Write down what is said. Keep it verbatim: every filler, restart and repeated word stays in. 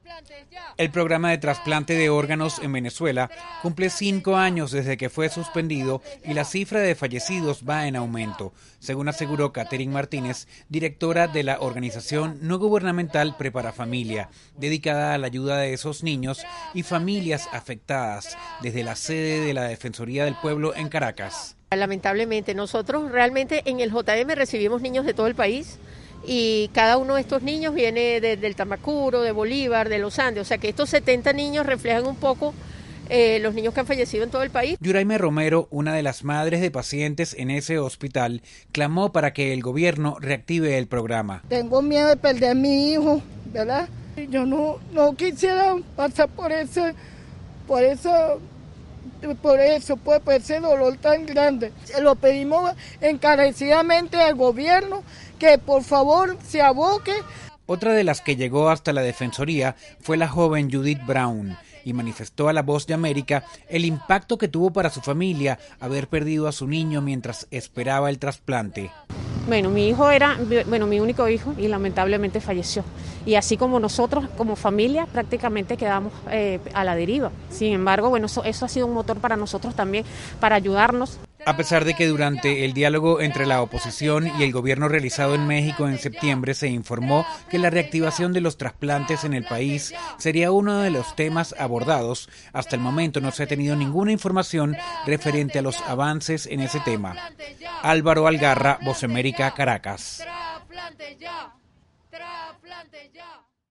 El programa de trasplante de órganos en Venezuela cumple cinco años desde que fue suspendido y la cifra de fallecidos va en aumento, según aseguró Catherine Martínez, directora de la organización no gubernamental Prepara Familia, dedicada a la ayuda de esos niños y familias afectadas, desde la sede de la Defensoría del Pueblo en Caracas. Lamentablemente, nosotros realmente en el J M recibimos niños de todo el país. Y cada uno de estos niños viene de, del Tamacuro, de Bolívar, de los Andes. O sea que estos setenta niños reflejan un poco eh, los niños que han fallecido en todo el país. Yuraime Romero, una de las madres de pacientes en ese hospital, clamó para que el gobierno reactive el programa. Tengo miedo de perder a mi hijo, ¿verdad? Yo no, no quisiera pasar por ese, por eso, por eso, pues, por ese dolor tan grande. Se lo pedimos encarecidamente al gobierno que por favor se aboque. Otra de las que llegó hasta la Defensoría fue la joven Judith Brown y manifestó a La Voz de América el impacto que tuvo para su familia haber perdido a su niño mientras esperaba el trasplante. Bueno, mi hijo era, bueno, mi único hijo y lamentablemente falleció. Y así como nosotros, como familia, prácticamente quedamos eh, a la deriva. Sin embargo, bueno, eso, eso ha sido un motor para nosotros también, para ayudarnos. A pesar de que durante el diálogo entre la oposición y el gobierno realizado en México en septiembre se informó que la reactivación de los trasplantes en el país sería uno de los temas abordados, hasta el momento no se ha tenido ninguna información referente a los avances en ese tema. Álvaro Algarra, Voz América, Caracas. Trasplante ya, trasplante ya.